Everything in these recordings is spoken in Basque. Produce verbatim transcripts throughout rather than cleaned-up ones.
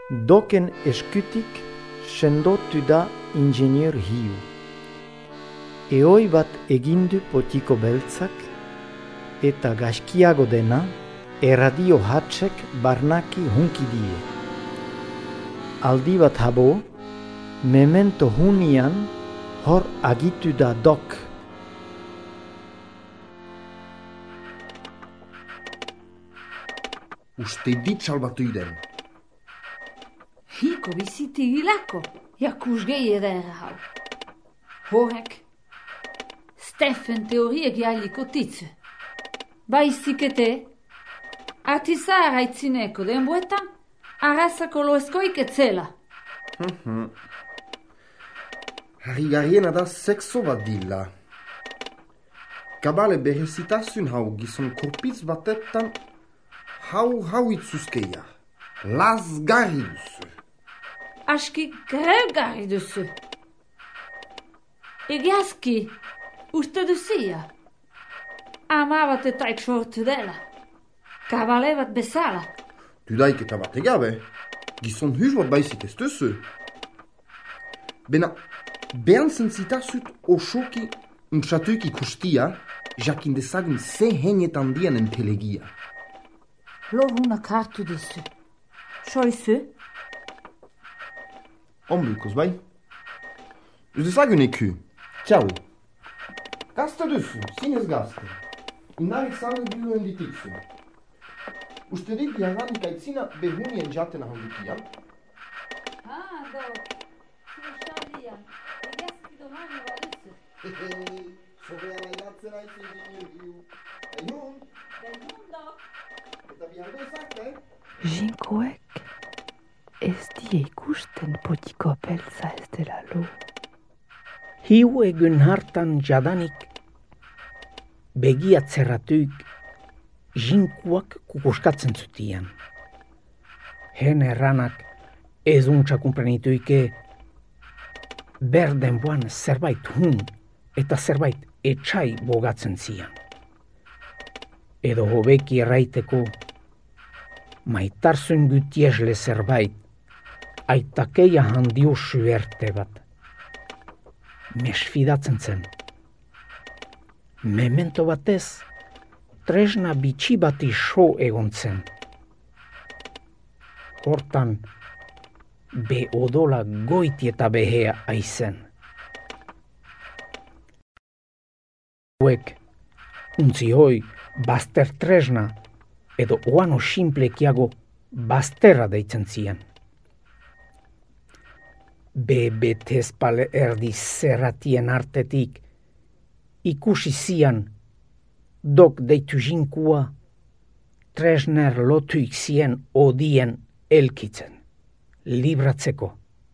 Doken eskutik sendotu da ingenieur hiu. Ehoi bat egindu potiko beltzak, eta gaskiago dena, erradio hatsek barnaki hunki die. Aldi bat habo, memento hunian hor agitu da dok. Uste dit salbatu iden. Hiko biziti hilako, jakusgei edera hau. Horrek, Steffen teoriek jailiko titze. Baizikete, atizara itzineko denbuetan, arrazako loezkoik etzela. Harrigarriena da sexo bat dila. Kabale berezitasun hau gizon korpitz batetan hau hau itzuzkeia. Lazgarri duzu. Aski grevgarri duzu. Egiazki, uste duzia. Ama bat etaik sortu dela. Kabale bat bezala. Dudaik eta bat egabe. Gizon huž bat baizik ez duzu. Bena, behan zentzitazut osoki untsatuik ikustia, jakin dezagun ze henetan dian entelegia. Lohunak hartu dizu. Soizu? Ombuikos bai. Ez dezagun eku. Txau. Gazte duzu, zinez gazte. Inarik zango biluen ditikzu. Uste dit diaganik aitzina behunien jaten ahandukia. Ah, do. Zurusalian. Egiazki domani balizu. Hehe, sobea nahiatzen aitzen dinen hiu. Behun. Behun do. Eta bihardo ezak, eh? Jinkoek ez die ikusten potiko beltza ez dela lo. Hiu egun hartan jadanik begiatzerratuik jinkuak kukuskatzen zutian. Hen erranak ez untsa kumprenituike berdenboan zerbait hun eta zerbait etxai bogatzen zian. Edo hobeki erraiteko maitarzun gutiesle zerbait aitakeia handio suerte bat. Mesfidatzen zen. Memento batez, tresna bitxi bati so egon zen. Hortan, be odola goiti eta behea aizen. Huek, untzi hoi, bazter tresna, edo oano simplekiago bazterra deitzen zian. Be betezpale erdi zerratien artetik, ikusi zian, dok deitu jinkua, tresner lotuik zien odien elkitzen, libratzeko.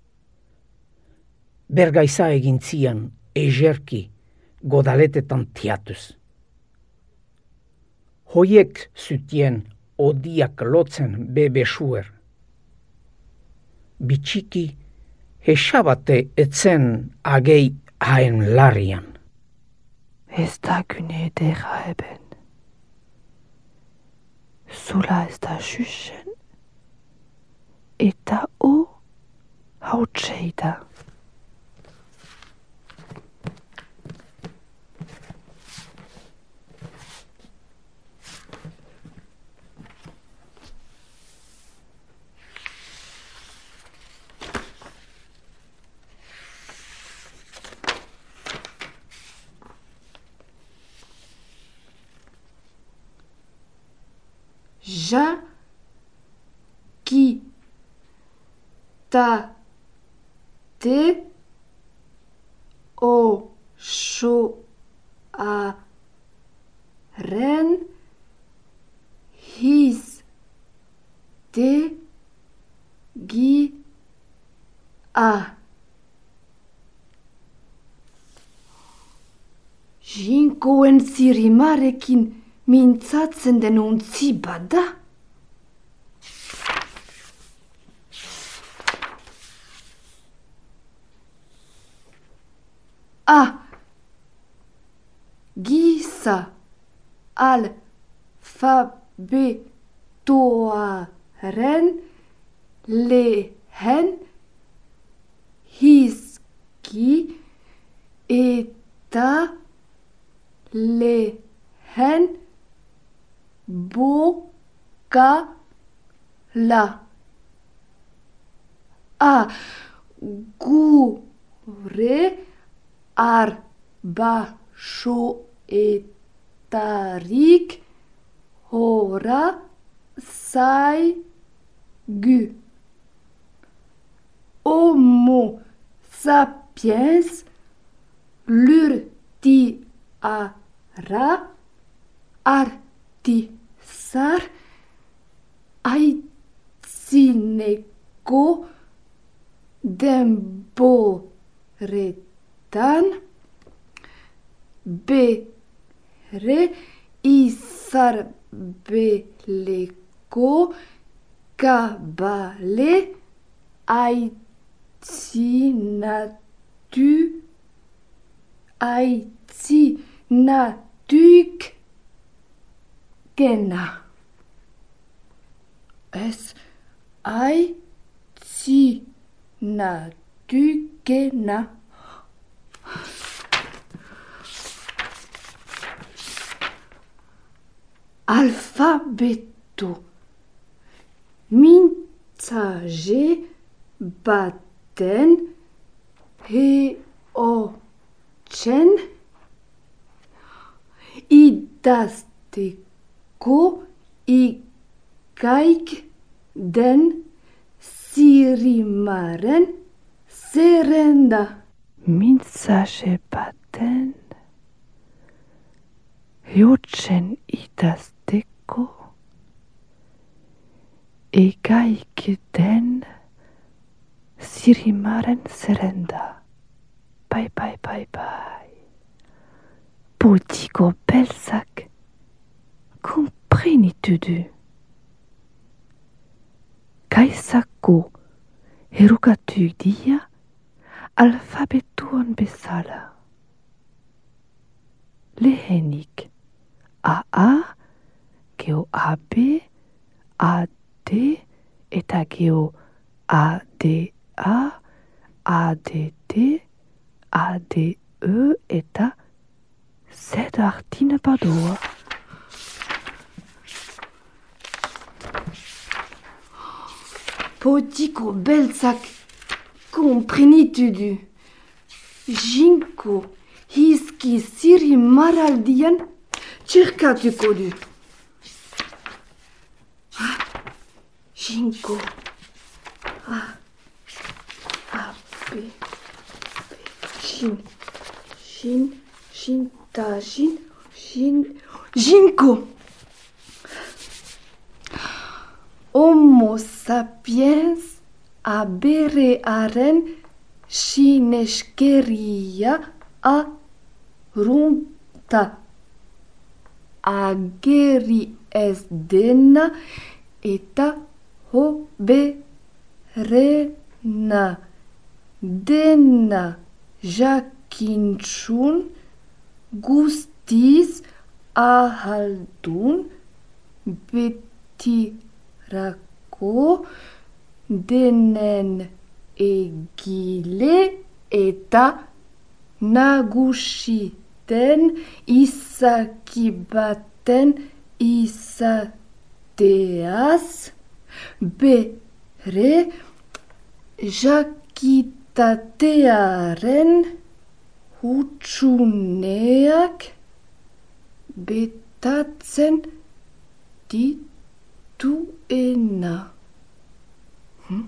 Bergaiza egin zian, ejerki, godaletetan tiatuz. Hoiek zutien odiak lotzen bebe suer. Bitxiki, hesabate etzen agei haen larrian. Ez da gune edera eben. Zula ez da xuxen, eta o hautsei da. Ja, ki, ta, te, o, sho, a, ren, his, te, gi, a. Jinkoen zirimarekin mintzatzen den untzi bada. A. Giza alfabetoaren lehen hiski eta lehen bokala. A gure arbasoetarik hora zaigu. Homo sapiens lurtiara artisar aitzineko denboretan bere izarbeleko kabale aitzinatu aitzinatuk gena. Es aitzinatuk gena. Alfabeto mintzaje baten heotsen idazteko ikaik den zirimaren zerrenda. Mintzaje baten heotsen idazteko ikaik den zirimaren zerrenda. Bye, bye, bye, bye. Potiko belzak, komprenitudu. Kaizako erukatuk dia alfabetuan bezala. Lehenik A A, geo A B, A D, eta geo A D A, A D D, A D E, eta Z artine badoa. Potiko belzak komprenitudu. Jinko hiski ziri maraldian txerkatuko du. Jinko A, A, B, B, Jin, Jin, Jinta, Jin, Jin, Jinko. Homo sapiens aberearen sineskeria arrunta. Ageri ez dena eta hoberena. Dena jakintxun guztiz ahaldun betirako denen egile eta nagusiten izakibaten izateaz bere jakitatearen hutsuneak betatzen dituena. Hm?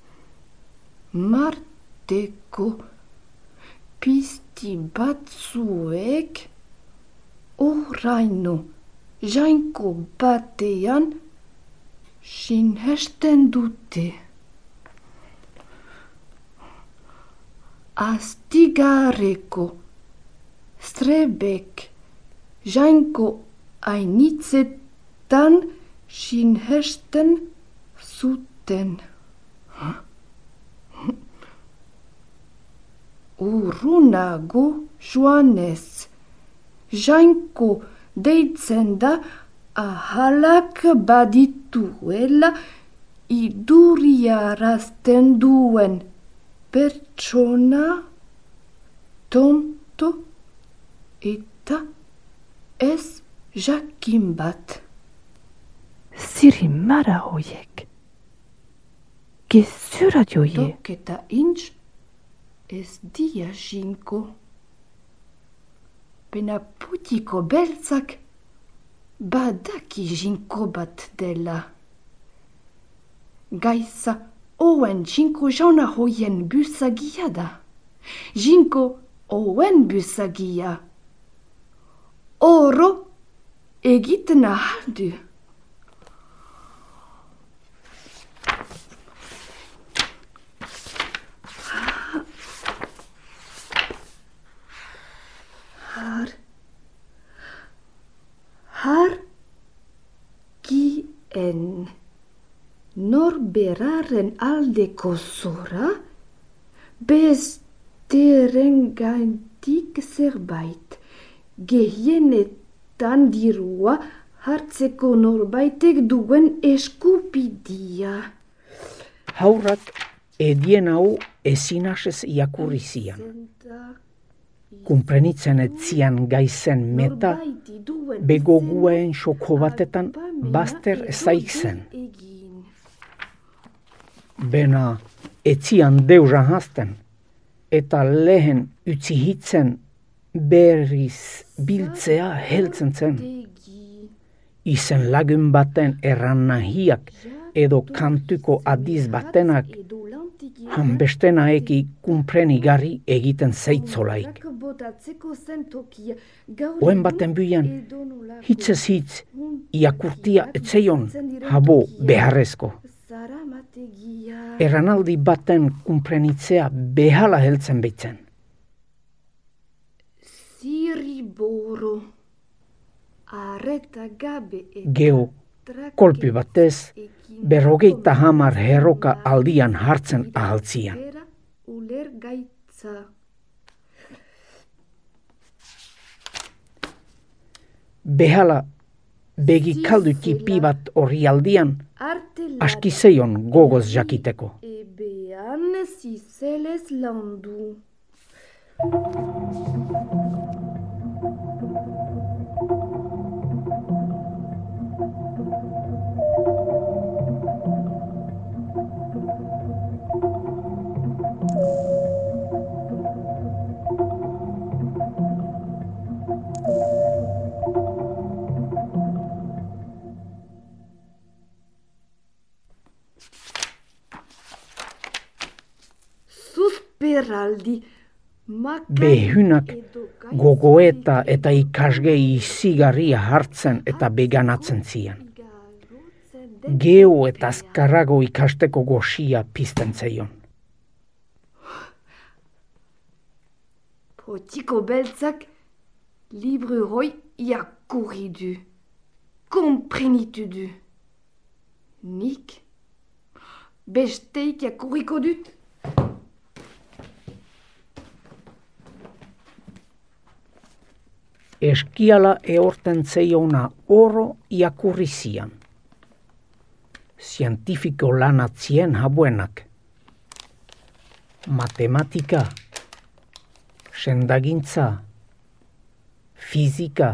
Marteko pizti batzuek oraino jainko batean sinesten dute. Astigareko strebek jainko ainitzetan sinesten zuten. Huh? Urrunago joanez, jainko deitzen da ahalak badituela iduriarazten duen pertsona tonto eta ez jakin bat. Zirimara hoiek. Gezurra joie. Dok eta intz ez dia jinko. Pena putiko beltzak badaki jinko bat dela. Gaiza oen jinko jauna hoien busagia da. Jinko oen busagia. Oro egiten ahaldu. Har, har, kien norberaren aldeko zora, besteren gaintik zerbait, gehienetan dirua hartzeko norbaitek duen eskupidia. Haurrak edien hau ezinasez iakurri zian. Kumprenitzen etzian gaizen meta, begoguen xoko batetan bazter ezaik zen. Bena etzian deusan hasten, eta lehen utzi hitzen berriz biltzea heltzen zen. Izen lagun baten erran nahiak edo kantuko adiz batenak hanbestena eki kumprenigarri egiten zeitzolaik. Oen baten buian, hitzez hitz, iakurtia etzeion habo beharrezko. Erranaldi baten kumprenitzea behala heltzen beitzen. Ziriboro, arreta gabe eta Geo, kolpi batez, berrogeita hamar herroka aldian hartzen ahaltzian. uler gaitza. Behala, begi kaldu tipi bat horri aldian, Artelada askizeion gogoz jakiteko. ebean zizelez landu. Zuzperaldi, Behunak gogoeta eta ikasge izigarria hartzen eta beganatzen zian. Geo eta azkarrago ikasteko goxia pizten zeion. Potiko beltzak libru hoi iakurri du. Komprenitu du. Nik besteik iakurriko dut. Eskiala eorten zeiona oro iakurri zian. Zientifiko lanatzien habuenak. Matematika, sendagintza, fizika,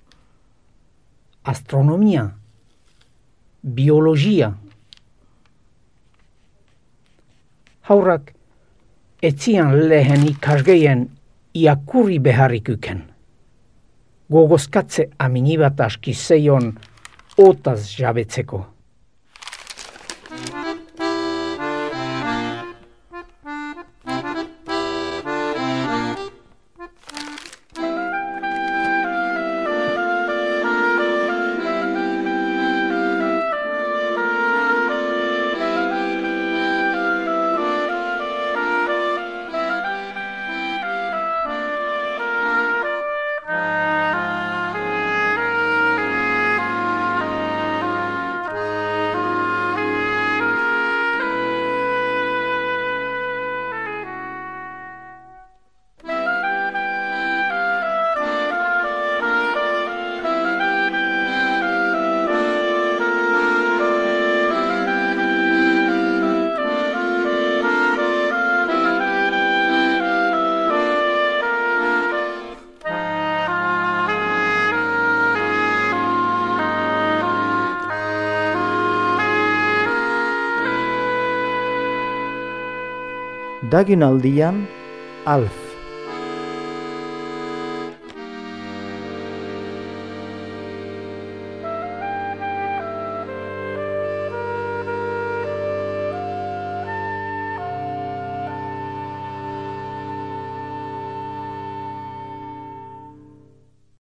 astronomia, biologia. Haurrak etzian lehen ikasgeien iakurri beharrikuken. Gogozkatze aminibat askizeion otaz jabetzeko. Dagin aldian, Alf.